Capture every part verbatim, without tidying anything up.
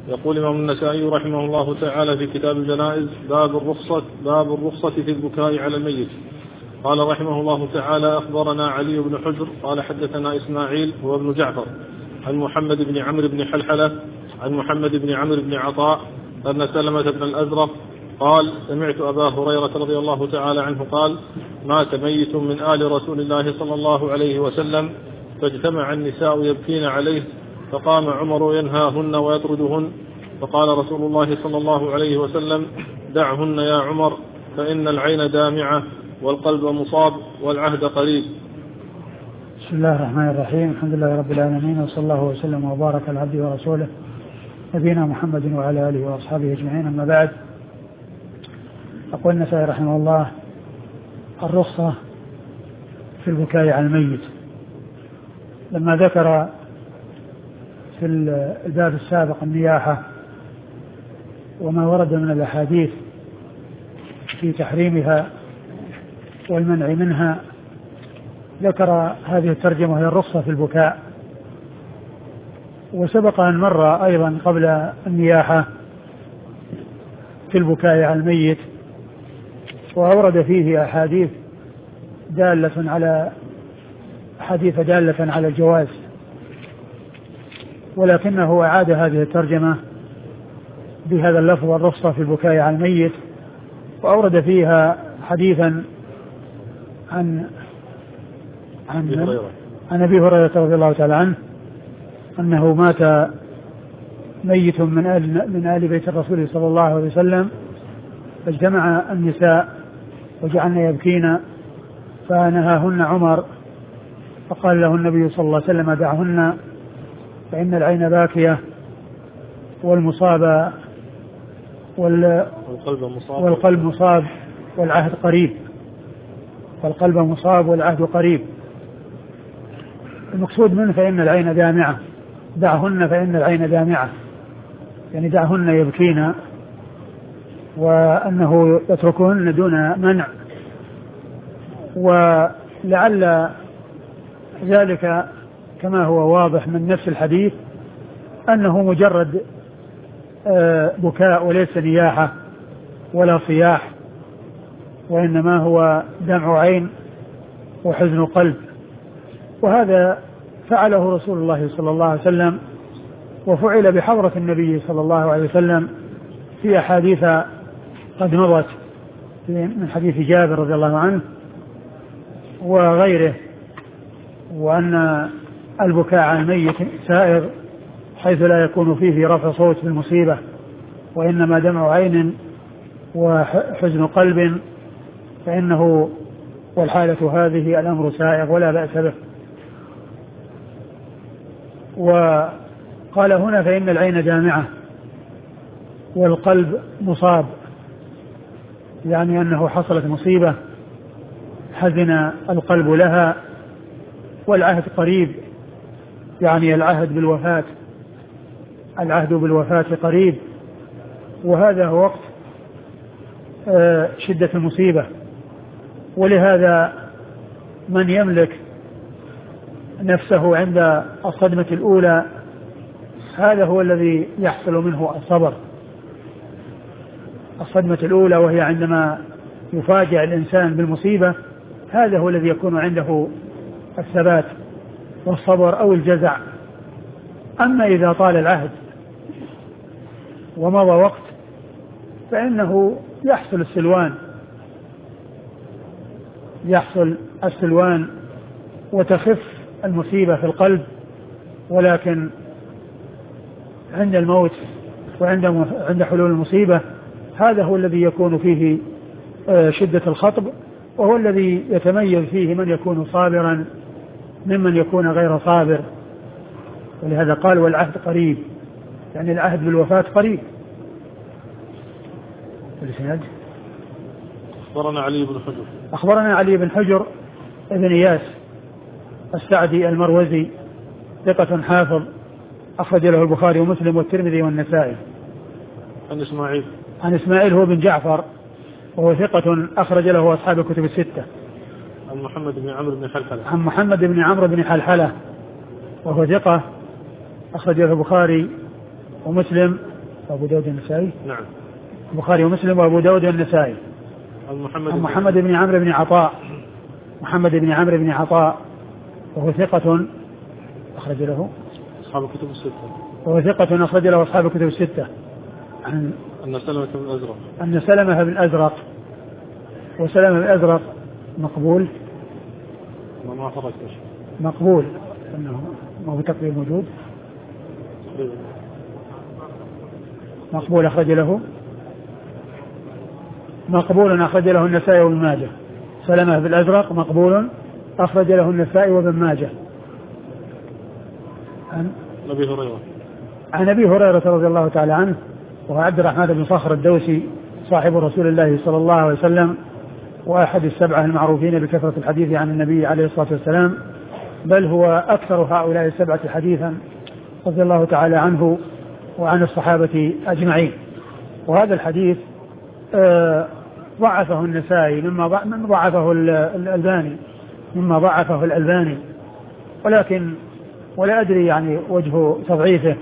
يقول الإمام النسائي رحمه الله تعالى في كتاب الجنائز باب الرخصة باب الرخصة في البكاء على الميت. قال رحمه الله تعالى: أخبرنا علي بن حجر قال حدثنا إسماعيل هو ابن جعفر عن محمد بن عمرو بن حلحلة عن محمد بن عمرو بن عطاء أن سلمة بن الأزرق قال: سمعت أبا هريرة رضي الله تعالى عنه قال: مات ميت من آل رسول الله صلى الله عليه وسلم فاجتمع النساء يبكين عليه فقام عمر ينهاهن ويطردهن، فقال رسول الله صلى الله عليه وسلم: دعهن يا عمر فإن العين دامعة والقلب مصاب والعهد قريب. بسم الله الرحمن الرحيم. الحمد لله رب العالمين، وصلى الله وسلم وبارك على عبده ورسوله نبينا محمد وعلى آله وأصحابه أجمعين، أما بعد. يقول النسائي رحمه الله: الرخصة في البكاء على الميت. لما ذكر في الباب السابق النياحة وما ورد من الأحاديث في تحريمها والمنع منها، ذكر هذه الترجمة وهي الرخصة في البكاء. وسبق أن مر أيضا قبل النياحة في البكاء على الميت، وأورد فيه أحاديث دالة على حديث دالة على الجواز، ولكنه أعاد هذه الترجمة بهذا اللفظ: الرخصة في البكاء على الميت، وأورد فيها حديثا عن عن عن أبي هريرة رضي الله تعالى عنه أنه مات ميت من آل من آل بيت الرسول صلى الله عليه وسلم فاجتمع النساء وجعلن يبكين فنهاهن عمر، فقال له النبي صلى الله عليه وسلم: دعهن فإن العين باكية والمصاب وال والقلب مصاب والعهد قريب. والقلب مصاب والعهد قريب. المقصود منه فإن العين دامعة، دعهن فإن العين دامعة، يعني دعهن يبكين، وأنه يتركهن دون منع. ولعل ذلك كما هو واضح من نفس الحديث أنه مجرد بكاء وليس نياحة ولا صياح، وإنما هو دمع عين وحزن قلب. وهذا فعله رسول الله صلى الله عليه وسلم، وفعل بحضرة النبي صلى الله عليه وسلم في أحاديث قد مضت من حديث جابر رضي الله عنه وغيره، وأن البكاء على الميت سائر حيث لا يكون فيه رفع صوت بالمصيبة، وإنما دمع عين وحزن قلب، فإنه والحالة هذه الأمر سائغ ولا بأس به. وقال هنا: فإن العين دامعة والقلب مصاب، يعني أنه حصلت مصيبة حزن القلب لها، والعهد قريب، يعني العهد بالوفاة العهد بالوفاة قريب، وهذا هو وقت شدة المصيبة. ولهذا من يملك نفسه عند الصدمة الأولى هذا هو الذي يحصل منه الصبر. الصدمة الأولى وهي عندما يفاجأ الإنسان بالمصيبة، هذا هو الذي يكون عنده الثبات والصبر أو الجزع. أما إذا طال العهد ومضى وقت فإنه يحصل السلوان يحصل السلوان وتخف المصيبة في القلب، ولكن عند الموت وعند عند حلول المصيبة هذا هو الذي يكون فيه شدة الخطب، وهو الذي يتميز فيه من يكون صابرا ممن يكون غير صابر. ولهذا قال: والعهد قريب، يعني العهد بالوفاة قريب. أخبرنا علي بن حجر أخبرنا علي بن حجر ابن إياس السعدي المروزي، ثقة حافظ، أخرج له البخاري ومسلم والترمذي والنسائي. عن إسماعيل عن إسماعيل هو بن جعفر، وهو ثقة أخرج له أصحاب الكتب الستة. عن محمد بن عمرو بن حلحلة عن محمد بن عمرو بن حلحلة وهو ثقة أخرج له البخاري ومسلم أبو داود النسائي. نعم. البخاري ومسلم وأبو داود النسائي. محمد, محمد بن عمرو بن عطاء محمد بن عمرو بن عطاء وهو ثقة أخرج له أصحاب الكتب الستة. وهو ثقة أخرج له أصحاب الكتب الستة. عن أن سلمة بن الأزرق أن سلمة بن الأزرق وسلمة بن الأزرق مقبول ما خرج مقبول أنه ما هو تقريب موجود مقبول أخرج له مقبول أخرج له النسائي وابن ماجه. سلمة بن الأزرق مقبول أخرج له النسائي وابن ماجه. عن أبي هريرة عن أبي هريرة رضي الله تعالى عنه وهو عبد الرحمن بن صخر الدوسي صاحب رسول الله صلى الله عليه وسلم وأحد السبعة المعروفين بكثرة الحديث عن النبي عليه الصلاة والسلام، بل هو أكثر هؤلاء السبعة حديثا رضي الله تعالى عنه وعن الصحابة أجمعين. وهذا الحديث آه ضعفه النسائي مما ضعفه الألباني مما ضعفه الألباني ولكن ولا أدري يعني وجه تضعيفه.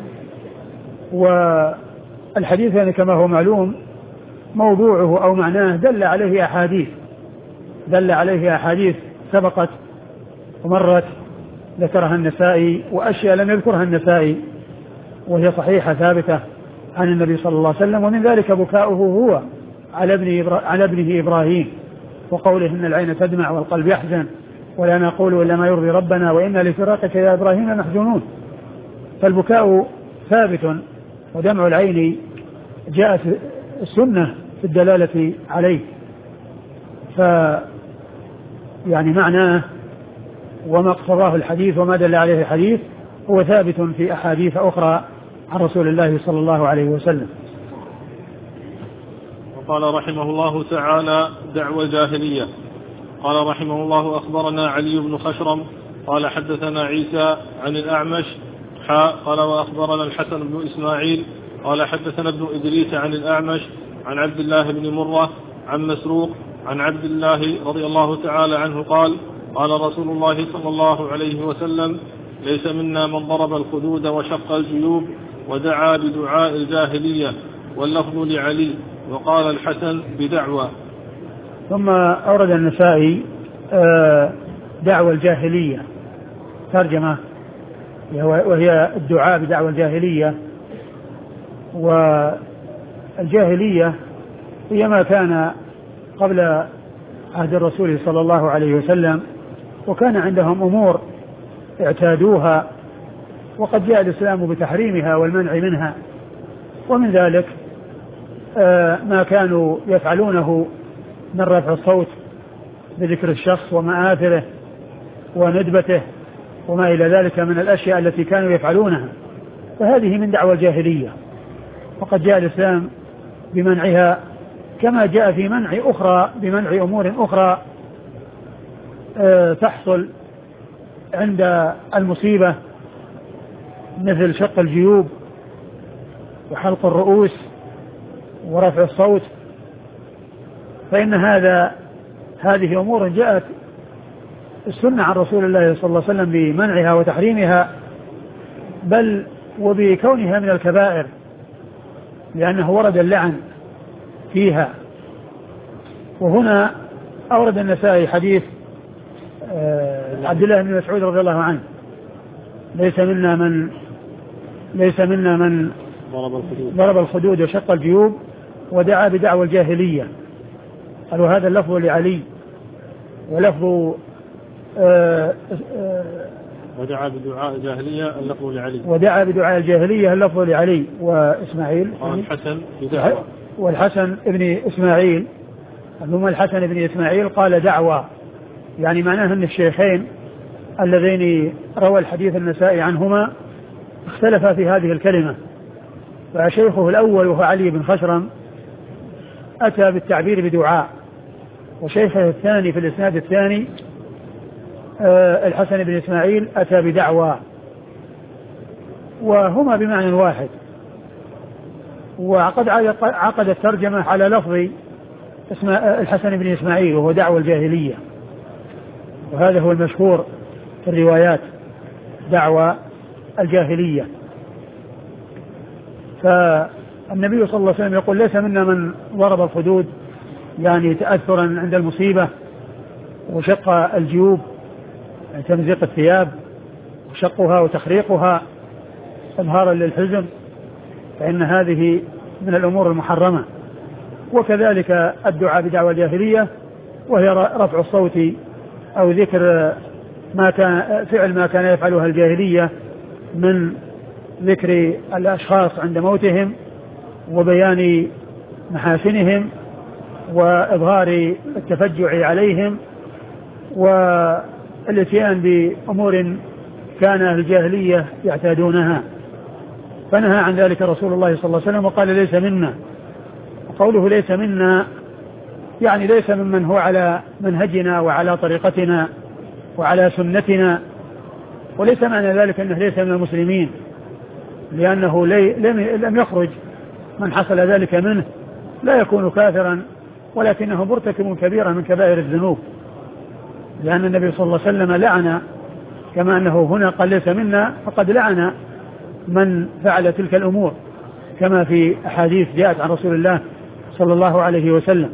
والحديث يعني كما هو معلوم موضوعه أو معناه دل عليه أحاديث دل عليه أحاديث سبقت ومرت ذكرها النسائي وأشياء لم يذكرها النسائي وهي صحيحة ثابتة عن النبي صلى الله عليه وسلم. ومن ذلك بكاؤه هو على ابن على ابنه إبراهيم وقوله إن العين تدمع والقلب يحزن ولا نقول إلا ما يرضي ربنا وإنا لفراقك يا إبراهيم لمحزونون. فالبكاء ثابت ودمع العين جاءت السنة في الدلالة عليه، ف يعني معناه وما اقتضاه الحديث وما دل عليه الحديث هو ثابت في أحاديث أخرى عن رسول الله صلى الله عليه وسلم. وقال رحمه الله تعالى دعوى الجاهلية. قال رحمه الله أخبرنا علي بن خشرم قال حدثنا عيسى عن الأعمش حاء قال وأخبرنا الحسن بن إسماعيل قال حدثنا ابن إدريس عن الأعمش عن عبد الله بن مرة عن مسروق عن عبد الله رضي الله تعالى عنه قال قال رسول الله صلى الله عليه وسلم ليس منا من ضرب الخدود وشق الجيوب ودعا بدعاء الجاهلية واللفظ لعلي وقال الحسن بدعوى. ثم أورد النسائي دعوى الجاهلية ترجمة وهي الدعاء بدعوى الجاهلية. والجاهلية هي ما كان قبل عهد الرسول صلى الله عليه وسلم وكان عندهم أمور اعتادوها وقد جاء الإسلام بتحريمها والمنع منها. ومن ذلك ما كانوا يفعلونه من رفع الصوت بذكر الشخص ومآثره وندبته وما إلى ذلك من الأشياء التي كانوا يفعلونها، فهذه من دعوى الجاهلية وقد جاء الإسلام بمنعها كما جاء في منع أخرى بمنع أمور أخرى تحصل عند المصيبة مثل شق الجيوب وحلق الرؤوس ورفع الصوت، فإن هذا هذه أمور جاءت السنة عن رسول الله صلى الله عليه وسلم بمنعها وتحريمها بل وبكونها من الكبائر لأنه ورد اللعن فيها. وهنا أورد النسائي حديث عبد الله بن مسعود رضي الله عنه ليس منا من ليس منا من ضرب الخدود وشق الجيوب ودعا بدعوى الجاهلية. قالوا هذا اللفظ لعلي ولفظ آآ آآ ودعا بدعاء الجاهلية اللفظ لعلي ودعا بدعاء الجاهلية اللفظ لعلي وإسماعيل والحسن بدعوى والحسن ابن إسماعيل ثم الحسن ابن إسماعيل قال دعوى، يعني معناه أن الشيخين اللذين روى الحديث النسائي عنهما اختلفا في هذه الكلمة، فشيخه الأول وهو علي بن خشرم أتى بالتعبير بدعاء وشيخه الثاني في الإسناد الثاني أه الحسن بن إسماعيل أتى بدعوى وهما بمعنى واحد. وقد عقد الترجمة على لفظ الحسن بن إسماعيل وهو دعوى الجاهلية، وهذا هو المشهور في الروايات دعوى الجاهلية. فالنبي صلى الله عليه وسلم يقول ليس منا من ضرب الخدود يعني تأثرا عند المصيبة وشق الجيوب يعني تمزيق الثياب وشقها وتخريقها إظهارا للحزن، فإن هذه من الأمور المحرمة. وكذلك الدعاء بدعوى الجاهلية وهي رفع الصوت أو ذكر ما كان فعل ما كان يفعلها الجاهلية من ذكر الأشخاص عند موتهم وبيان محاسنهم وإظهار التفجع عليهم والاتيان بأمور كان الجاهلية يعتادونها، فنهى عن ذلك رسول الله صلى الله عليه وسلم وقال ليس منا. وقوله ليس منا يعني ليس ممن هو على منهجنا وعلى طريقتنا وعلى سنتنا، وليس معنى ذلك أنه ليس من المسلمين، لأنه لم يخرج من حصل ذلك منه لا يكون كافرا، ولكنه مرتكب كبيرة من كبائر الذنوب، لأن النبي صلى الله عليه وسلم لعن كما أنه هنا قال ليس منا، فقد لعن من فعل تلك الأمور كما في أحاديث جاءت عن رسول الله صلى الله عليه وسلم.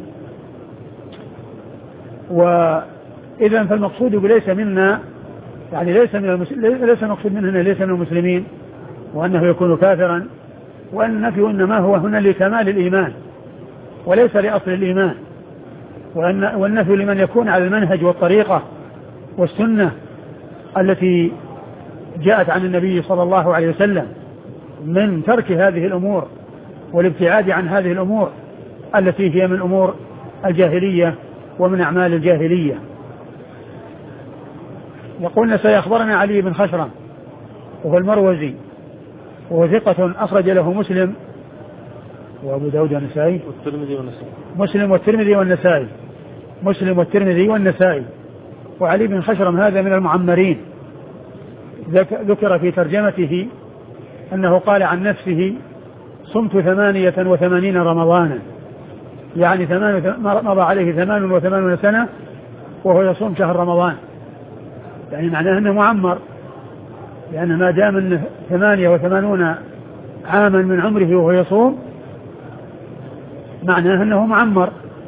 وإذا فالمقصود بليس منا يعني ليس من المسلمين، ليس المقصود منه ليس من المسلمين وأنه يكون كافرا، وأن النفي إنما هو هنا لكمال الإيمان وليس لأصل الإيمان، وأن والنفي لمن يكون على المنهج والطريقة والسنة التي جاءت عن النبي صلى الله عليه وسلم من ترك هذه الأمور والابتعاد عن هذه الأمور التي هي من أمور الجاهلية ومن أعمال الجاهلية. يقولنا سيخبرنا علي بن خشرم وهو المروزي وهو ثقة أخرج له مسلم وأبو داود والنسائي والترمذي والنسائي مسلم والترمذي والنسائي مسلم والترمذي والنسائي. وعلي بن خشرم هذا من المعمرين، ذكر في ترجمته أنه قال عن نفسه صمت ثمانية وثمانين رمضانا، يعني مضى عليه ثمان وثمانون سنة وهو يصوم شهر رمضان، يعني معناه أنه معمر، لأن ما دام أنه ثمانية وثمانون عاما من عمره وهو يصوم معناه أنه معمر.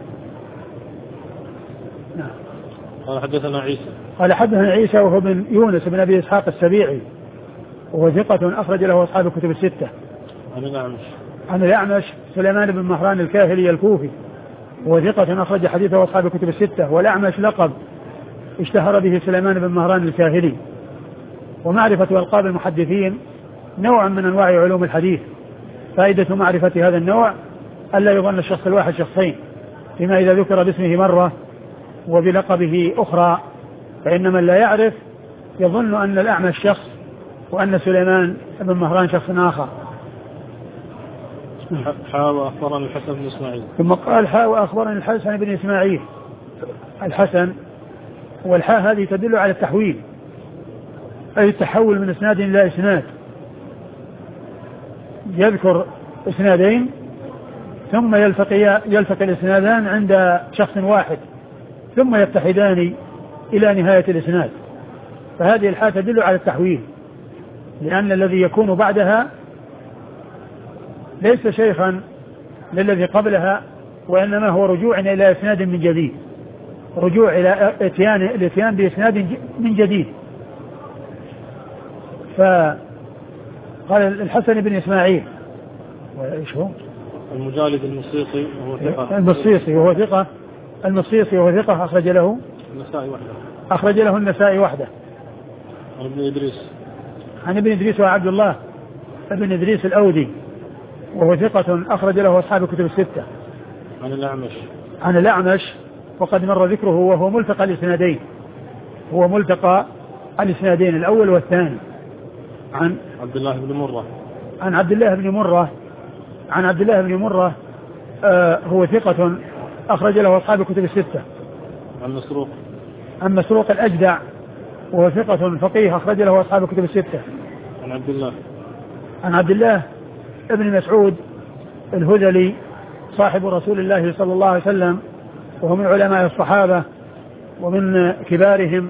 نعم. قال حدثنا عيسى قال حدثنا عيسى وهو بن يونس بن أبي إسحاق السبيعي وهو ثقة أخرج له أصحاب الكتب الستة. عن الأعمش عن الأعمش سليمان بن مهران الكاهلي الكوفي وهو ثقة أخرج حديثه أصحاب الكتب الستة. والأعمش لقب اشتهر به سليمان بن مهران الكاهلي. ومعرفة ألقاب المحدثين نوع من أنواع علوم الحديث. فائدة معرفة هذا النوع ألا يظن الشخص الواحد شخصين، فيما إذا ذكر باسمه مرة وبلقبه أخرى، فإن من لا يعرف يظن أن الأعمش شخص وأن سليمان بن مهران شخص آخر. حاء وأخبرني الحسن بن إسماعيل. ثم قال حاء وأخبرني الحسن بن إسماعيل. الحسن والحاء هذه تدل على التحويل، أي التحول من إسناد إلى إسناد، يذكر إسنادين ثم يلتقي يلتقي الإسنادان عند شخص واحد ثم يتحدان إلى نهاية الإسناد، فهذه الحاء تدل على التحويل، لأن الذي يكون بعدها ليس شيخا للذي قبلها، وإنما هو رجوع إلى إسناد من جديد، رجوع إلى إتيان الإتيان بإسناد من جديد. فقال الحسن بن إسماعيل وإيش هو المجالد المصيصي وهو ثقة المصيصي وهو ثقة المصيصي وهو ثقة أخرج له النسائي وحده أخرج له النسائي وحده. عن ابن إدريس عن ابن إدريس وعبد الله ابن إدريس الأودي وهو ثقة أخرج له أصحاب الكتب الستة. عن الأعمش عن الأعمش وقد مر ذكره، وهو ملتقى الإسنادين، هو ملتقى الإسنادين الأول والثاني. عن عبد الله بن مرة عن عبد الله بن مرة عن عبد الله بن مرة آه هو ثقة أخرج له أصحاب الكتب الستة. عن مسروق عن مسروق الأجدع وهو ثقة فقيه أخرج له أصحاب الكتب الستة. عن عبد الله عن عبد الله ابن مسعود الهذلي صاحب رسول الله صلى الله عليه وسلم، وهو من علماء الصحابة ومن كبارهم،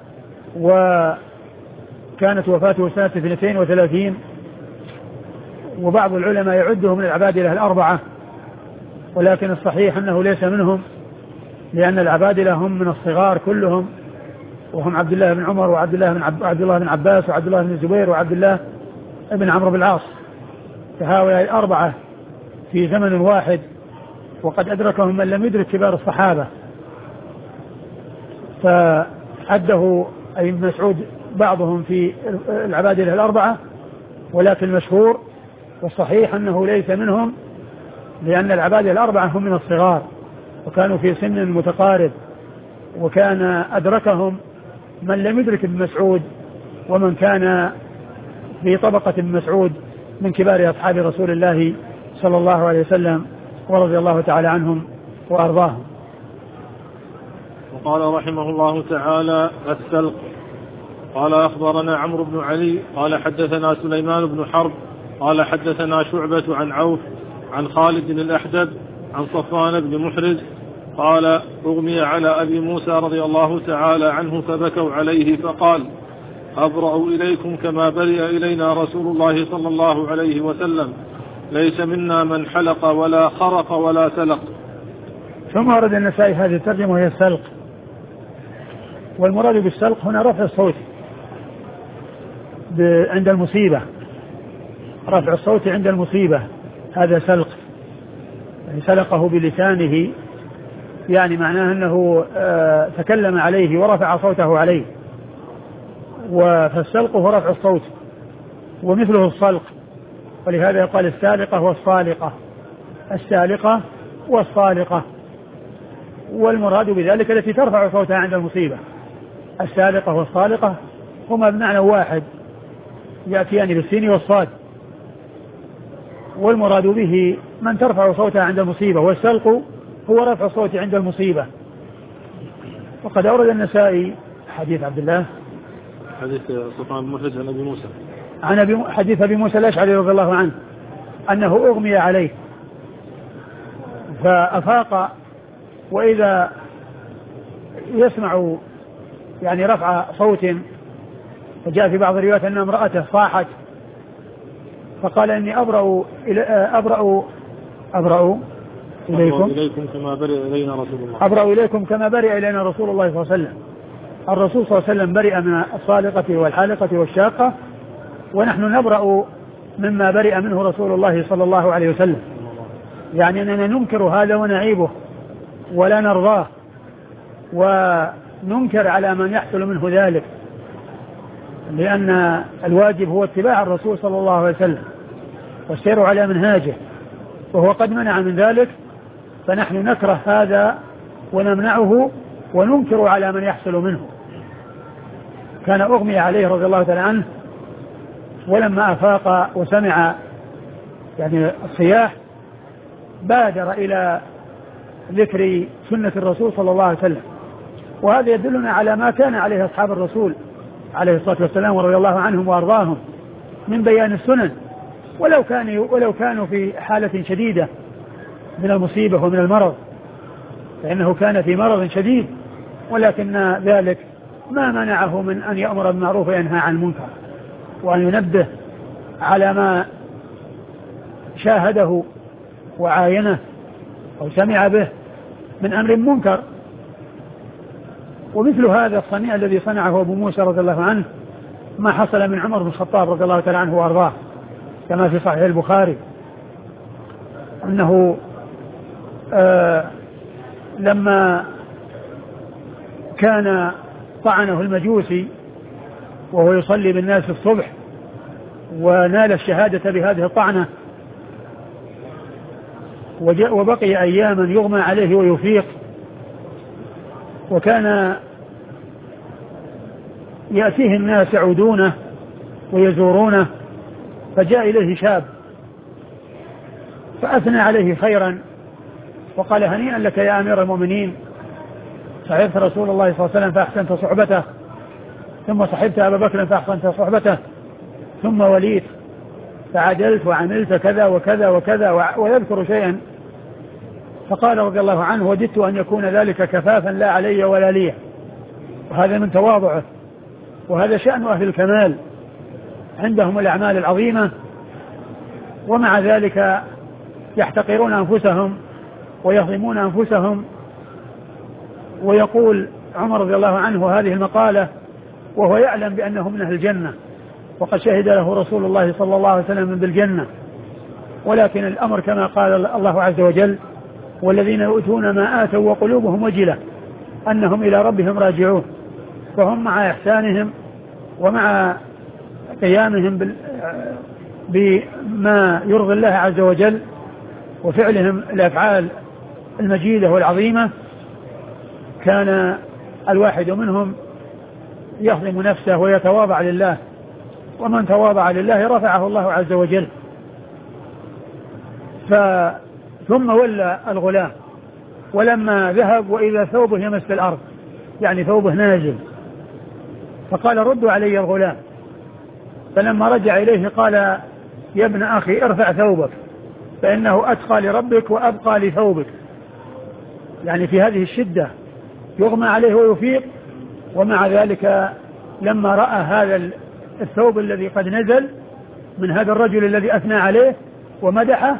وكانت وفاته سنة اثنتين وثلاثين وبعض العلماء يعده من العبادلة الأربعة، ولكن الصحيح أنه ليس منهم، لأن العبادلة هم من الصغار كلهم، وهم عبد الله بن عمر وعبد الله بن عب... عبد الله بن عباس وعبد الله بن الزبير وعبد الله بن عمرو بن العاص، فهؤلاء الأربعة في زمن واحد، وقد أدركهم من لم يدرك كبار الصحابة، فعده أي مسعود بعضهم في العبادلة الأربعة، ولكن المشهور والصحيح أنه ليس منهم، لأن العبادلة الأربعة هم من الصغار وكانوا في سن متقارب، وكان أدركهم من لم يدرك ابن مسعود ومن كان في طبقة ابن مسعود من كبار أصحاب رسول الله صلى الله عليه وسلم ورضي الله تعالى عنهم وأرضاهم. وقال رحمه الله تعالى: السلق. قال أخبرنا عمرو بن علي قال حدثنا سليمان بن حرب قال حدثنا شعبة عن عوف عن خالد الأحدب عن صفوان بن محرز قال: أغمي على أبي موسى رضي الله تعالى عنه فبكوا عليه فقال: أبرأ إليكم كما برئ إلينا رسول الله صلى الله عليه وسلم، ليس منا من حلق ولا خرق ولا سلق. ثم ورد النسائي هذه الترجمة وهي السلق، والمراد بالسلق هنا رفع الصوت عند المصيبة، رفع الصوت عند المصيبة، هذا سلق، يعني سلقه بلسانه، يعني معناه أنه آه تكلم عليه ورفع صوته عليه، فالسلق هو رفع الصوت ومثله الصلق، ولهذا يقال السالقة والصالقة، السالقة والصالقة، والمراد بذلك التي ترفع صوتها عند المصيبة. السالقة والصالقة هما بمعنى واحد، يأتيان بالسين والصاد، والمراد به من ترفع صوتها عند المصيبة، والسلق هو رفع الصوت عند المصيبة. وقد أورد النسائي حديث عبد الله حديث صفوان بن محرز عن أبي موسى عن أبي حديث أبي موسى الأشعري رضي الله عنه أنه أغمي عليه فأفاق، وإذا يسمع يعني رفع صوت، فجاء في بعض الروايات أن امرأته صاحت فقال: إني أبرأ أبرأ أبرأ إليكم إليكم كما برئ إلينا رسول الله أبرأ إليكم كما برئ إلينا رسول الله صلى الله عليه وسلم. الرسول صلى الله عليه وسلم برئ من الصالقة والحالقة والشاقة، ونحن نبرأ مما برئ منه رسول الله صلى الله عليه وسلم، يعني أننا ننكر هذا ونعيبه ولا نرضاه، وننكر على من يحصل منه ذلك، لأن الواجب هو اتباع الرسول صلى الله عليه وسلم والسير على منهاجه، وهو قد منع من ذلك، فنحن نكره هذا ونمنعه وننكر على من يحصل منه. كان أغمي عليه رضي الله تعالى عنه، ولما أفاق وسمع يعني الصياح بادر إلى ذكر سنة الرسول صلى الله عليه وسلم، وهذا يدلنا على ما كان عليه أصحاب الرسول عليه الصلاة والسلام ورضي الله عنهم وأرضاهم من بيان السنن، ولو كانوا ولو كانوا في حالة شديدة من المصيبة ومن المرض، فإنه كان في مرض شديد، ولكن ذلك ما منعه من أن يأمر بالمعروف وينهى عن المنكر، وأن ينبه على ما شاهده وعاينه أو سمع به من أمر منكر. ومثل هذا الصنيع الذي صنعه أبو موسى رضي الله عنه ما حصل من عمر بن الخطاب رضي الله تعالى عنه وأرضاه، كما في صحيح البخاري أنه آه لما كان طعنه المجوسي وهو يصلي بالناس الصبح ونال الشهادة بهذه الطعنة، وبقي أياما يغمى عليه ويفيق، وكان يأتيه الناس يعودونه ويزورونه، فجاء إليه شاب فأثنى عليه خيرا وقال: هنيئا لك يا أمير المؤمنين، صحبت رسول الله صلى الله عليه وسلم فأحسنت صحبته، ثم صحبت أبا بكر فأحسنت صحبته، ثم وليت فعدلت وعملت كذا وكذا وكذا، ويذكر شيئا. فقال رضي الله عنه: وددت أن يكون ذلك كفافا لا علي ولا لي. وهذا من تواضعه، وهذا شأن أهل الكمال، عندهم الأعمال العظيمة ومع ذلك يحتقرون أنفسهم ويظلمون أنفسهم. ويقول عمر رضي الله عنه هذه المقالة وهو يعلم بأنه من أهل الجنة وقد شهد له رسول الله صلى الله عليه وسلم بالجنة، ولكن الأمر كما قال الله عز وجل: والذين يؤتون ما آتوا وقلوبهم وجلة أنهم إلى ربهم راجعون. فهم مع إحسانهم ومع قيامهم بما يرضي الله عز وجل وفعلهم الأفعال المجيدة والعظيمة، كان الواحد منهم يظلم نفسه ويتواضع لله، ومن تواضع لله رفعه الله عز وجل. ثم ولى الغلام، ولما ذهب وإذا ثوبه يمس الأرض، يعني ثوبه نازل، فقال: ردوا علي الغلام. فلما رجع إليه قال: يا ابن أخي ارفع ثوبك فإنه أتقى لربك وأبقى لثوبك. يعني في هذه الشدة يغمى عليه ويفيق، ومع ذلك لما رأى هذا الثوب الذي قد نزل من هذا الرجل الذي أثنى عليه ومدحه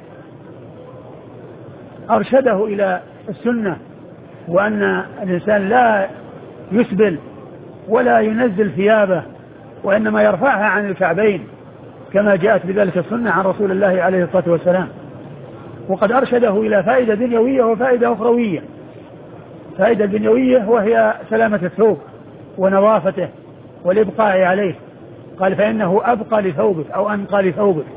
أرشده إلى السنة، وأن الإنسان لا يسبل ولا ينزل ثيابه، وإنما يرفعها عن الكعبين كما جاءت بذلك السنة عن رسول الله عليه الصلاة والسلام. وقد أرشده إلى فائدة دنيوية وفائدة أخروية. فائدة دنيوية وهي سلامة الثوب ونظافته والإبقاء عليه، قال: فإنه أبقى لثوبك أو أنقى لثوبك،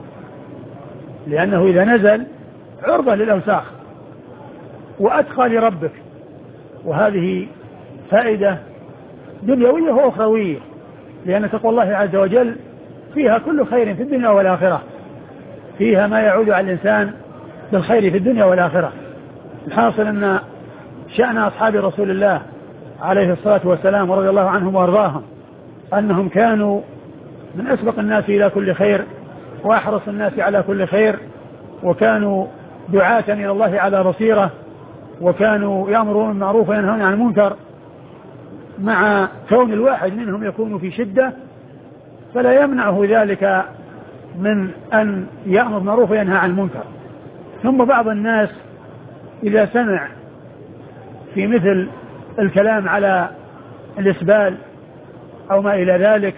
لأنه إذا نزل عرضة للأوساخ، وأتقى لربك. وهذه فائدة دنيوية وأخروية، لأن تقوى الله عز وجل فيها كل خير في الدنيا والآخرة، فيها ما يعود على الإنسان بالخير في الدنيا والآخرة. الحاصل أن شأن أصحاب رسول الله عليه الصلاة والسلام ورضي الله عنهم وأرضاهم أنهم كانوا من أسبق الناس إلى كل خير وأحرص الناس على كل خير، وكانوا دعاة إلى الله على بصيرة، وكانوا يأمرون بالمعروف وينهون عن المنكر، مع كون الواحد منهم يكون في شدة فلا يمنعه ذلك من أن يأمر بالمعروف وينهى عن المنكر. ثم بعض الناس إذا سمع في مثل الكلام على الإسبال أو ما إلى ذلك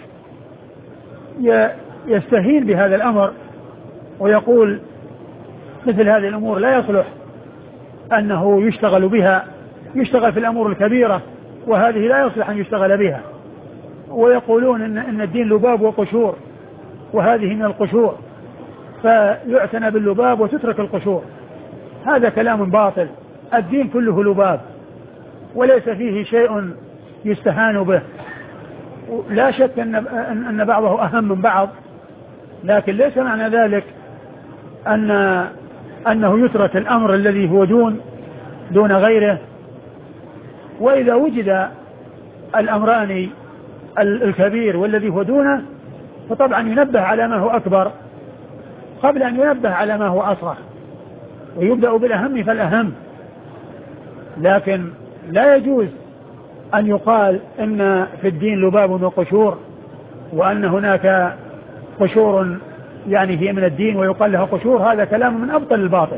يستهين بهذا الأمر ويقول: مثل هذه الأمور لا يصلح أنه يشتغل بها، يشتغل في الأمور الكبيرة، وهذه لا يصلح أن يشتغل بها. ويقولون إن, إن الدين لباب وقشور، وهذه من القشور، فيعتنى باللباب وتترك القشور. هذا كلام باطل. الدين كله لباب وليس فيه شيء يستهان به. لا شك أن, أن بعضه أهم من بعض، لكن ليس معنى ذلك أن أنه يترك الأمر الذي هو دون دون غيره. وإذا وجد الأمران الكبير والذي هو دونه فطبعا ينبه على ما هو أكبر قبل أن ينبه على ما هو أصغر، ويبدأ بالأهم فالأهم. لكن لا يجوز أن يقال إن في الدين لباب وقشور، وأن هناك قشور يعني هي من الدين ويقال لها قشور. هذا كلام من أبطل الباطل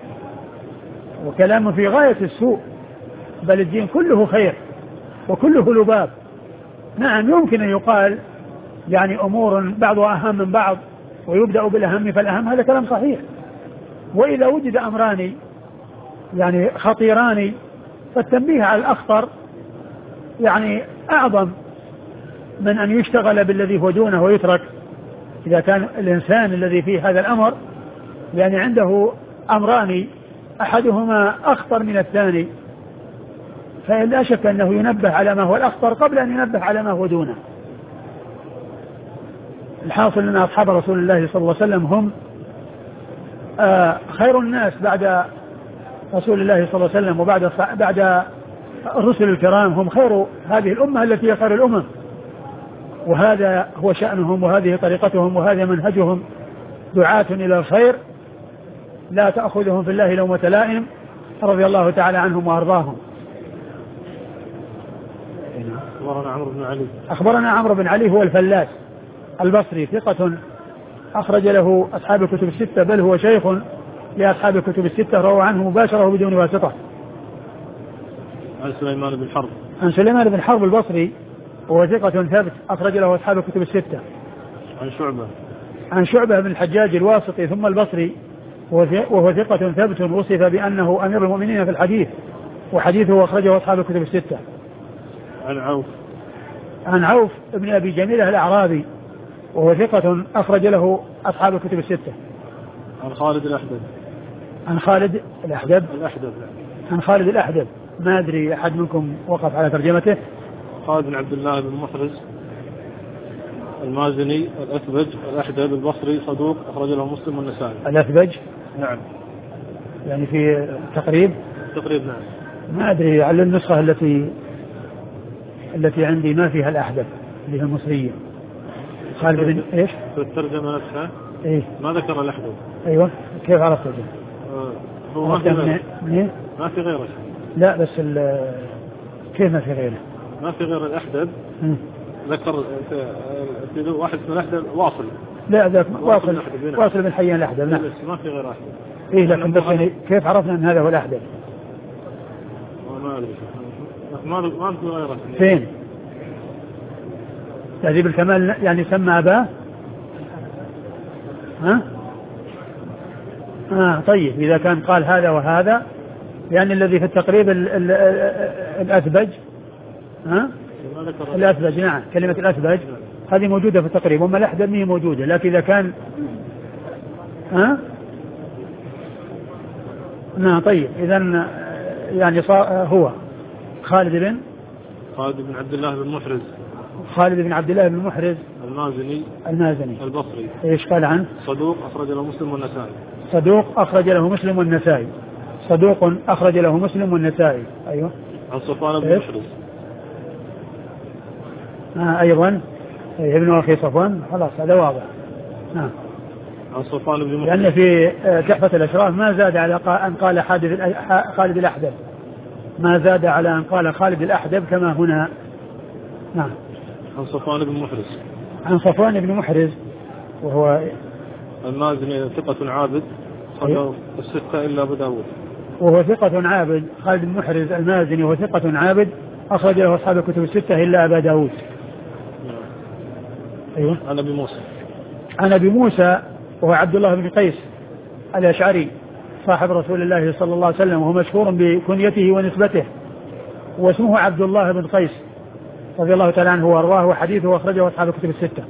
وكلام في غاية السوء. بل الدين كله خير وكله لباب. نعم يمكن أن يقال يعني أمور بعضها أهم من بعض ويبدأ بالأهم فالأهم، هذا كلام صحيح. وإذا وجد أمران يعني خطيران فالتنبيه على الأخطر يعني أعظم من أن يشتغل بالذي هو دونه ويترك. إذا كان الإنسان الذي فيه هذا الأمر يعني عنده أمران أحدهما أخطر من الثاني، فلا شك أنه ينبه على ما هو الأخطر قبل أن ينبه على ما هو دونه. الحاصل أن أصحاب رسول الله صلى الله عليه وسلم هم آه خير الناس بعد رسول الله صلى الله عليه وسلم، وبعد بعد الرسل الكرام هم خير هذه الأمة التي هي خير الأمم، وهذا هو شأنهم وهذه طريقتهم وهذا منهجهم، دعاة إلى الخير لا تأخذهم في الله لومة لائم رضي الله تعالى عنهم وأرضاهم. أخبرنا عمرو بن علي أخبرنا عمرو بن علي هو الفلاس البصري ثقة أخرج له أصحاب الكتب الستة بل هو شيخ لأصحاب الكتب الستة روى عنه مباشرة بدون واسطة. عن سليمان بن حرب عن سليمان بن حرب البصري وهو ثقة ثبت أخرج له أصحاب الكتب الستة. عن شعبة عن شعبة بن الحجاج الواسطي ثم البصري وهو ثقة ثبت وصف بأنه أمير المؤمنين في الحديث وحديثه أخرجه أصحاب الكتب الستة. عن عوف عن عوف بن أبي جميلة الأعرابي وهو ثقة أخرج له أصحاب الكتب الستة. عن خالد الأحدب عن خالد الأحدب الأحدب عن خالد الأحدب ما أدري أحد منكم وقف على ترجمته. خالد بن عبد الله بن محرز المازني الأثبج الأحدب البصري صدوق أخرج له مسلم والنسائي. الأثبج نعم يعني في تقريب تقريب نعم. ما أدري على النسخة التي التي عندي ما فيها الأحدب اللي هي المصرية. خالد بن إيش؟ في الترجمة نفسها إيه ما ذكر الأحدب. أيوة كيف عرفت ذلك؟ آه هو ما في غيره. من ما في غيره. لا بس كيف ما في غيره؟ ما في غير الأحدب. ذكر في واحد من الأحدب واصل. لا ذاك واصل واصل بن حيان الأحدب. نعم ما في غير أحدب. إيه لكن بس يعني كيف عرفنا أن هذا هو الأحدب؟ ما أدري ما ما في غيره. فين؟ تهذيب الكمال يعني سمى أباه؟ ها؟ آه طيب إذا كان قال هذا وهذا يعني الذي في التقريب ال ال الأثبج ها؟ الأثبج نعم كلمة الأثبج هذه موجودة في التقريب وما الأحدب هي موجودة لكن إذا كان ها؟ نعم طيب إذن يعني صار هو خالد بن خالد بن عبد الله بن محرز خالد بن عبد الله بن محرز المازني المازني البصري. ايش قال عنه؟ صدوق أخرج له مسلم والنسائي. صدوق أخرج له مسلم والنسائي. صدوق أخرج له مسلم والنسائي. أيوة. عن صفوان بن محرز. آه أيضا أيه ابن أخي صفوان خلاص هذا واضح. نعم. عن صفوان بن محرز. لأن في تحفة الأشراف ما زاد على أن قال حادث خالد الأحدب ما زاد على أن قال خالد الأحدب كما هنا. نعم. عن صفوان بن محرز. عن صفوان بن محرز وهو المازني ثقة عابد خرجه الستة إلا أبو داود. وهو ثقة عابد خالد بن محرز المازني وهو ثقة عابد أخرج له أصحاب الكتب الستة إلا أبا داود. أيوة. عن أبي موسى. عن أبي موسى وهو عبد الله بن قيس الأشعري صاحب رسول الله صلى الله عليه وسلم وهو مشهور بكنيته ونسبته واسمه عبد الله بن قيس رضي الله تعالى عنه وأرضاه وحديثه أخرجه أصحاب الكتب الستة.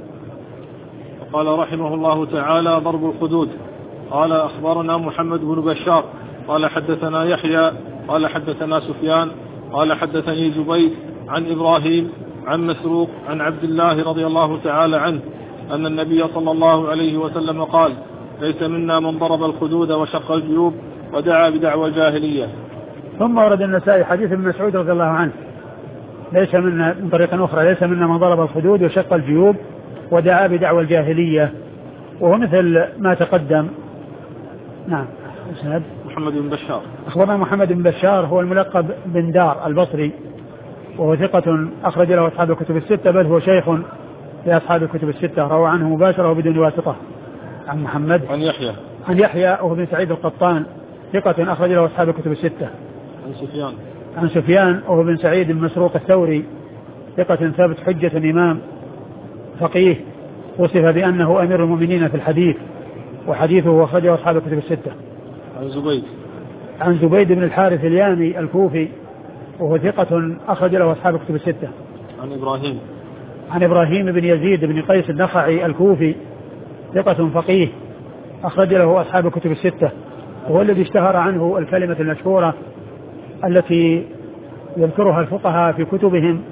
قال رحمه الله تعالى ضرب الخدود. قال أخبرنا محمد بن بشار قال حدثنا يحيى قال حدثنا سفيان قال حدثني زبيد عن إبراهيم عن مسروق عن عبد الله رضي الله تعالى عنه أن النبي صلى الله عليه وسلم قال ليس منا من ضرب الخدود وشق الجيوب ودعا بدعوى الجاهلية. ثم ورد النسائي حديث ابن مسعود رضي الله عنه ليس منا من طريقة أخرى ليس منا من ضرب الخدود وشق الجيوب ودعا بدعوى الجاهلية وهو مثل ما تقدم. نعم. اسناد محمد بن بشار. أخبرنا محمد بن بشار هو الملقب بن دار البصري وهو ثقة أخرج له أصحاب الكتب الستة بل هو شيخ لأصحاب الكتب الستة روى عنه مباشرة وبدون واسطة. عن محمد عن يحيى عن يحيى وهو بن سعيد القطان ثقة أخرج له أصحاب الكتب الستة. عن سفيان عن سفيان وهو بن سعيد بن مسروق الثوري ثقة ثابت حجة إمام فقيه وصف بأنه أمير المؤمنين في الحديث وحديثه أخرجه أصحاب الكتب الستة. عن زبيد عن زبيد بن الحارث اليامي الكوفي وهو ثقة أخرج له أصحاب الكتب الستة. عن إبراهيم عن إبراهيم بن يزيد بن قيس النخعي الكوفي ثقة فقيه أخرج له أصحاب الكتب الستة وهو الذي اشتهر عنه الكلمة المشهورة التي يذكرها الفقهاء في كتبهم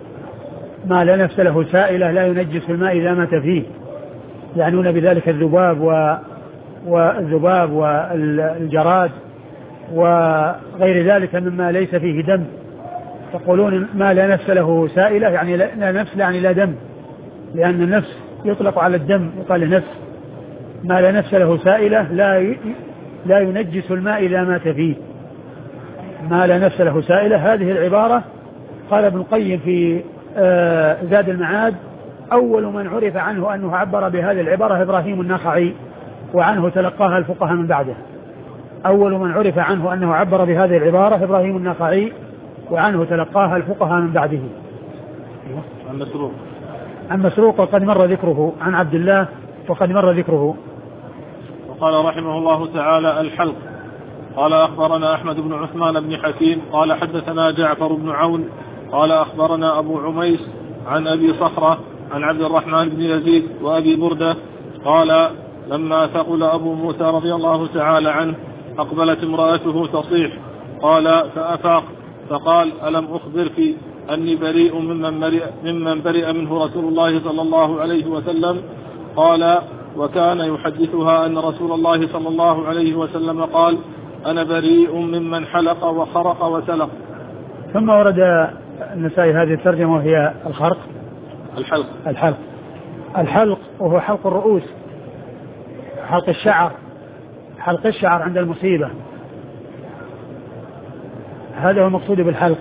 ما لا نفس له سائلة لا ينجس الماء إذا مات فيه يعنون بذلك الذباب و والذباب والجراد وغير ذلك مما ليس فيه دم يقولون ما لا نفس له سائلة يعني لا نفس يعني لا دم لأن النفس يطلق على الدم يقال نفس ما لا نفس له سائلة لا لا ينجس الماء إذا مات فيه ما لا نفس له سائلة. هذه العبارة قال ابن القيم في زاد المعاد أول من عرف عنه أنه عبر بهذه العبارة إبراهيم النخعي، وعنه تلقاها الفقهاء من بعده. أول من عرف عنه أنه عبر بهذه العبارة إبراهيم النخعي، وعنه تلقاها الفقهاء من بعده. عن مسروق عن مسروق وقد مر ذكره، عن عبد الله وقد مر ذكره. وقال رحمه الله تعالى: الحلق. قال أخبرنا أحمد بن عثمان بن حكيم قال حدثنا جعفر بن عون قال أخبرنا أبو عميس عن أبي صخرة عن عبد الرحمن بن يزيد وأبي بردة قال: لما ثقل أبو موسى رضي الله تعالى عنه أقبلت امرأته تصيح، قال فأفاق فقال: ألم أخبرك أني بريء ممن برئ, ممن برئ منه رسول الله صلى الله عليه وسلم؟ قال: وكان يحدثها أن رسول الله صلى الله عليه وسلم قال: أنا بريء ممن حلق وخرق وسلق. ثم ورد النسائي هذه الترجمة وهي الخرق الحلق الحلق الحلق وهو حلق الرؤوس، حلق الشعر، حلق الشعر عند المصيبة، هذا هو المقصود بالحلق.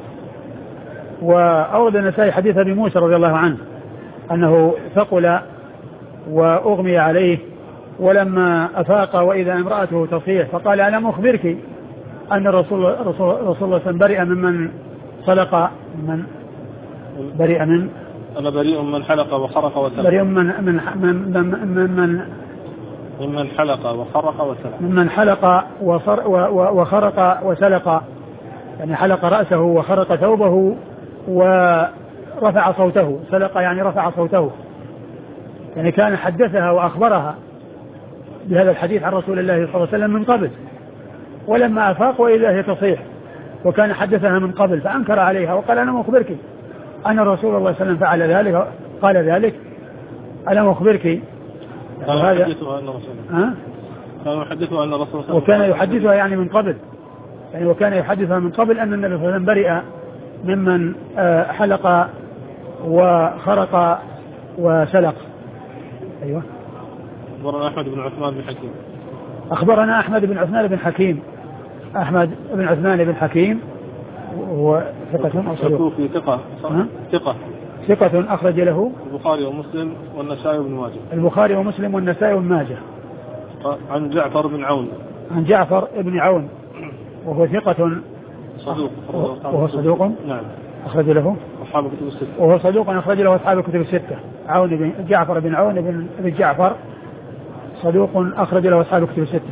وأورد النسائي حديث أبي موسى رضي الله عنه أنه ثقل وأغمي عليه، ولما أفاق وإذا امرأته تصيح فقال: ألم أخبرك أن الرسول رسول رسول الله صلى الله عليه وسلم برئ ممن صلق من برئ من أنا بريء من حلق وخرق وسلق. بريء من من من من من ممن حلق وخرق وسلق. ممن حلق وخرق وسلق، يعني حلق رأسه وخرق ثوبه ورفع صوته. سلق يعني رفع صوته، يعني كان حدثها وأخبرها بهذا الحديث عن رسول الله صلى الله عليه وسلم من قبل، ولما أفاق وإذا هي تصيح، وكان حدثها من قبل فأنكر عليها وقال: أنا أخبرك أن الرسول صلى الله عليه وسلم فعل ذلك، قال ذلك، ألم أخبرك. كان يحدثها أن رسول كان يحدثها أن الرسول وكان يحدثها يعني من قبل، يعني وكان يحدثها من قبل أن النبي صلى الله عليه وسلم برئ ممن حلق وخرق وسلق. أيوة. أخبرنا أحمد بن عثمان بن حكيم أخبرنا أحمد بن عثمان بن حكيم أحمد بن عثمان بن حكيم هو ثقة أو صدوق؟ ثقة ثقة ثقة أخرج له البخاري ومسلم والنسائي وابن ماجه. البخاري ومسلم والنسائي وابن ماجه. عن جعفر بن عون عن جعفر بن عون وهو ثقة صدوق وهو صدوق نعم أخرج له أصحاب الكتب الستة وهو صدوق أخرج له أصحاب الكتب الستة. عون بن جعفر بن عون بن, بن جعفر صدوق أخرج له أصحاب الكتب الستة.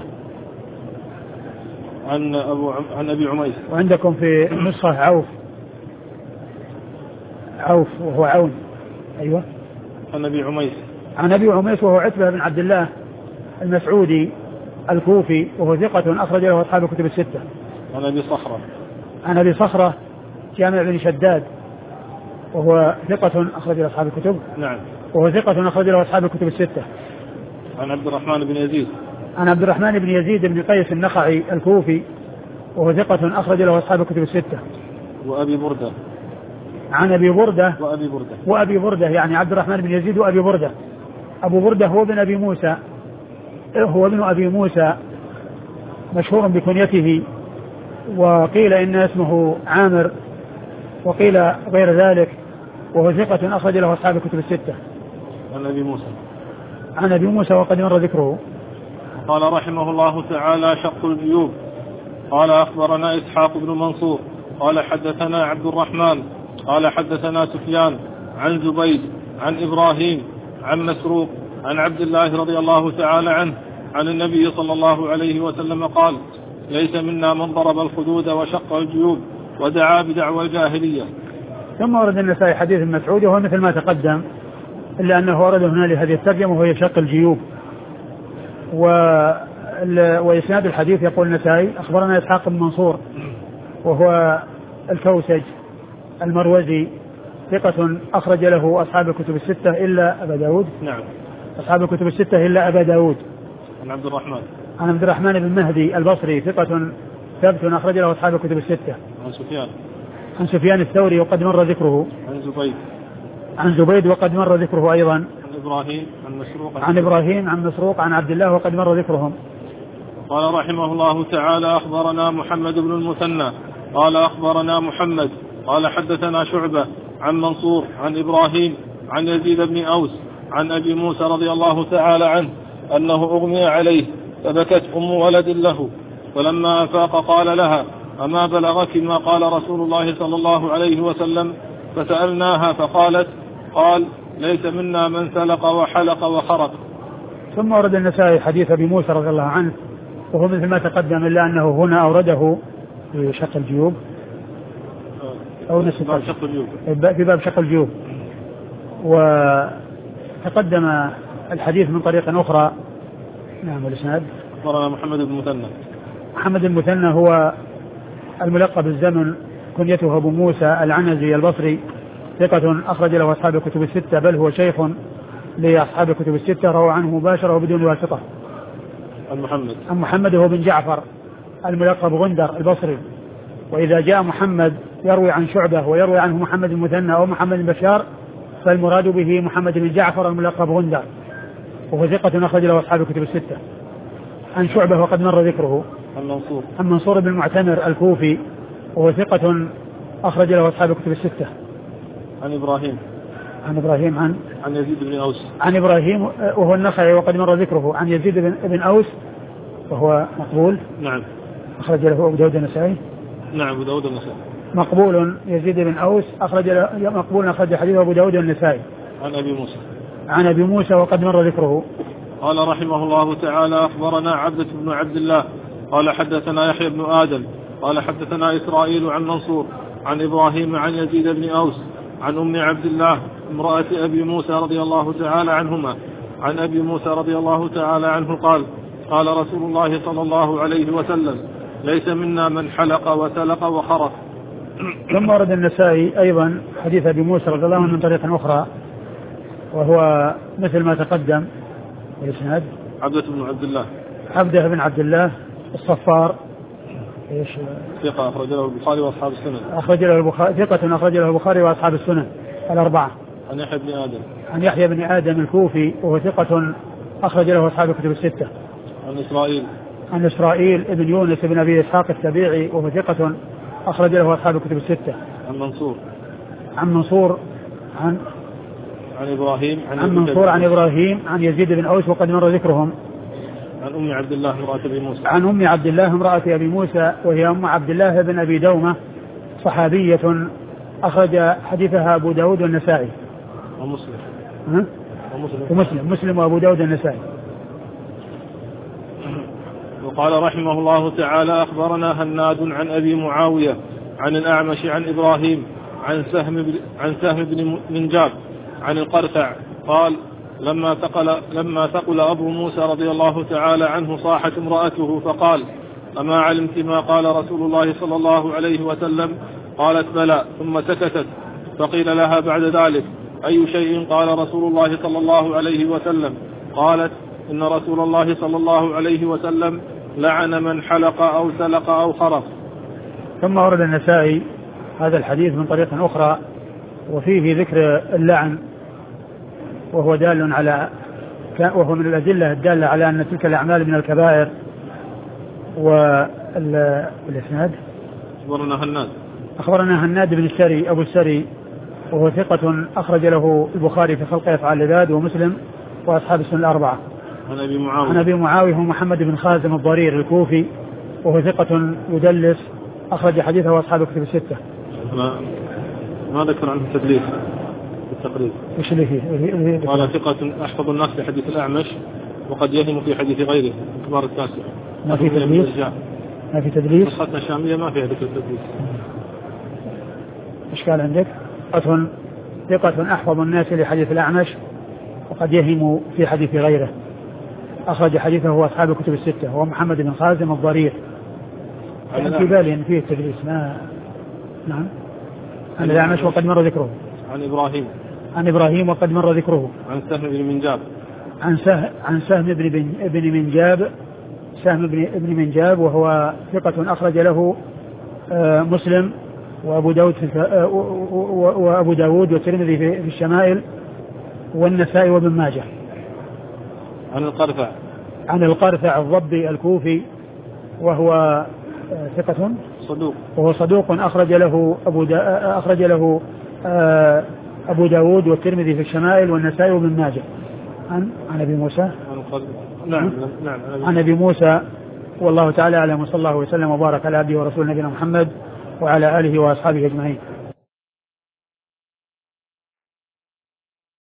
عن أبو عم... عن أبي عميس. وعندكم في النسخة عوف عوف وهو عون. أيوة. عن أبي عميس عن أبي عميس وهو عتبة بن عبد الله المسعودي الكوفي وهو ثقة أخرج له أصحاب الكتب الستة. عن أبي صخرة عن أبي صخرة جامع بن شداد وهو ثقة أخرج له أصحاب الكتب. نعم. وهو ثقة أخرج له أصحاب الكتب الستة. عن عبد الرحمن بن يزيد عن عبد الرحمن بن يزيد بن قيس النخعي الكوفي وهو ثقة أخرج له أصحاب الكتب الستة. وأبي بردة. عن أبي بردة وأبي بردة وأبي بردة يعني عبد الرحمن بن يزيد وأبي بردة. أبو بردة هو ابن أبي موسى هو ابن أبي موسى مشهور بكنيته، وقيل إن اسمه عامر وقيل غير ذلك، وهو ثقة أخرج له أصحاب الكتب الستة. عن أبي موسى عن أبي موسى وقد مر ذكره. قال رحمه الله تعالى: شق الجيوب. قال أخبرنا إسحاق بن منصور قال حدثنا عبد الرحمن قال حدثنا سفيان عن زبيد عن إبراهيم عن مسروق عن عبد الله رضي الله تعالى عنه عن النبي صلى الله عليه وسلم قال: ليس منا من ضرب الخدود وشق الجيوب ودعا بدعوى الجاهلية. ثم ورد النسائي حديث مسعود وهو مثل ما تقدم، إلا أنه ورد هنا لهذه الترجمة وهي شق الجيوب. وإسناد الحديث يقول النسائي: أخبرنا إسحاق بن منصور وهو الكوسج المروزي ثقة أخرج له أصحاب الكتب الستة إلا أبا داود. نعم. أصحاب الكتب الستة إلا أبا داود. عن عبد الرحمن عن عبد الرحمن بن مهدي البصري ثقة ثبت أخرج له أصحاب الكتب الستة. عن سفيان عن سفيان الثوري وقد مر ذكره. عن زبيد عن زبيد وقد مر ذكره أيضا. عن إبراهيم عن مسروق عن إبراهيم عن مسروق عن عبد الله وقد مر ذكرهم. قال رحمه الله تعالى: أخبرنا محمد بن المثنى قال أخبرنا محمد قال حدثنا شعبة عن منصور عن إبراهيم عن يزيد بن أوس عن أبي موسى رضي الله تعالى عنه أنه أغمي عليه فبكت أم ولد له، فلما أفاق قال لها: أما بلغك ما قال رسول الله صلى الله عليه وسلم؟ فسألناها فقالت: قال: ليس منا من سلق وحلق وخرق. ثم ورد النسائي حديث أبي موسى رضي الله عنه وهو مثل ما تقدم، إلا أنه هنا أورده في شق الجيوب أو باب شق الجيوب، في باب شق الجيوب. وتقدم الحديث من طريق أخرى. نعم. والإسناد أخبرنا محمد بن مثنى. محمد بن مثنى هو الملقب بالزمن، كنيته أبو موسى العنزي البصري، ثقة أخرج له أصحاب الكتب الستة، بل هو شيخ لأصحاب الكتب الستة، روى عنه مباشرة وبدون واسطة. عن محمد عن محمد هو بن جعفر الملقب غندر البصري. وإذا جاء محمد يروي عن شعبة ويروي عنه محمد المثنى أو محمد البشار، فالمراد به محمد بن جعفر الملقب غندر، وهو ثقة أخرج له أصحاب الكتب الستة. عن شعبة وقد مر ذكره. عن منصور عن منصور بن المعتمر الكوفي، وهو ثقة أخرج له أصحاب الكتب الستة. عن إبراهيم عن إبراهيم عن عن يزيد بن أوس عن إبراهيم وهو النخعي وقد مر ذكره. عن يزيد بن أوس وهو مقبول. نعم. أخرج له أبو داود النسائي. نعم أبو داود النسائي. مقبول يزيد بن أوس أخرج له مقبول أخرج حديث أبو داود النسائي. عن أبي موسى عن أبي موسى وقد مر ذكره. قال رحمه الله تعالى: أخبرنا عبدة بن عبد الله قال حدثنا يحيى بن آدم قال حدثنا إسرائيل عن منصور عن إبراهيم عن يزيد بن أوس عن أم عبد الله امرأة أبي موسى رضي الله تعالى عنهما عن أبي موسى رضي الله تعالى عنه قال: قال رسول الله صلى الله عليه وسلم: ليس منا من حلق وسلق وخرق. ثم ورد النسائي أيضا حديث أبي موسى رضي الله عنه من طريق أخرى، وهو مثل ما تقدم. الإسناد عبدة بن عبد الله عبده بن عبد الله الصفار، ايش ثقة أخرج له البخاري وأصحاب السنن. أخرج له البخاري ثقة أخرج له البخاري وأصحاب السنن الأربعة. عن يحيى بن آدم عن يحيى بن آدم الكوفي، وهو ثقة أخرج له أصحاب الكتب الستة. عن إسرائيل عن إسرائيل ابن يونس بن أبي إسحاق السبيعي، وهو ثقة أخرج له أصحاب الكتب الستة. عن منصور عن منصور عن عن إبراهيم عن, عن منصور عن إبراهيم عن يزيد بن أوس وقد مر ذكرهم. عن أم عبد الله امرأة أبي موسى عن أم عبد الله امرأة أبي موسى، وهي أم عبد الله بن أبي دومة، صحابية أخرج حديثها أبو داود والنسائي ومسلم ها؟ ومسلم ومسلم مسلم وأبو داود النسائي. وقال رحمه الله تعالى: أخبرنا هناد عن أبي معاوية عن الأعمش عن إبراهيم عن سهم عن سهم بن منجاب عن القرثع قال: لما ثقل لما ثقل أبو موسى رضي الله تعالى عنه صاحت امرأته فقال: أما علمت ما قال رسول الله صلى الله عليه وسلم؟ قالت: بلى. ثم سكتت، فقيل لها بعد ذلك: أي شيء قال رسول الله صلى الله عليه وسلم؟ قالت: إن رسول الله صلى الله عليه وسلم لعن من حلق أو سلق أو خرق. ثم ورد النسائي هذا الحديث من طريق أخرى، وفيه ذكر اللعن، وهو دال على وهو من الأدلة الدالة على أن تلك الأعمال من الكبائر. والإسناد أخبرنا هناد أخبرنا هناد بن السري أبو السري، وهو ثقة أخرج له البخاري في خلق أفعال العباد ومسلم وأصحاب السنن الأربعة. عن أبي معاوية عن أبي معاوية هو محمد بن خازم الضرير الكوفي، وهو ثقة يدلس أخرج حديثه أصحاب الكتب الستة. ما, ما ذكر عنه تدليس بالتقريب. وش اللي فيه؟ قال: ثقة أحفظ الناس في حديث الأعمش وقد يهم في حديث غيره كبار التاسع. ما في تدليس؟ ما في تدليس؟ نسختنا الشامية ما فيها ذكر التدليس. إيش قال عندك؟ ثقة ثقة أحفظ الناس لحديث الأعمش وقد يهم في حديث غيره، أخرج حديثه هو أصحاب الكتب الستة، هو محمد بن خازم الضرير. في بالي أن فيه التدليس. ما نعم. عن الأعمش وقد مر ذكره. عن إبراهيم عن إبراهيم وقد مر ذكره. عن سهم بن منجاب عن سهم عن سهم بن بن منجاب سهم بن ابن منجاب، وهو ثقة أخرج له مسلم وأبو داود وأبو داود والترمذي في الشمائل والنسائي وابن ماجه. عن القرثع عن القرثع الضبي الكوفي، وهو ثقة صدوق وهو صدوق أخرج له أبو دا أخرج له أبو داود والترمذي في الشمائل والنسائي وابن ماجه. عن عن أبي موسى نعم نعم عن أبي موسى. والله تعالى أعلم، وصلى الله وسلم وبارك على عبده ورسوله نبينا محمد وعلى آله وأصحابه أجمعين.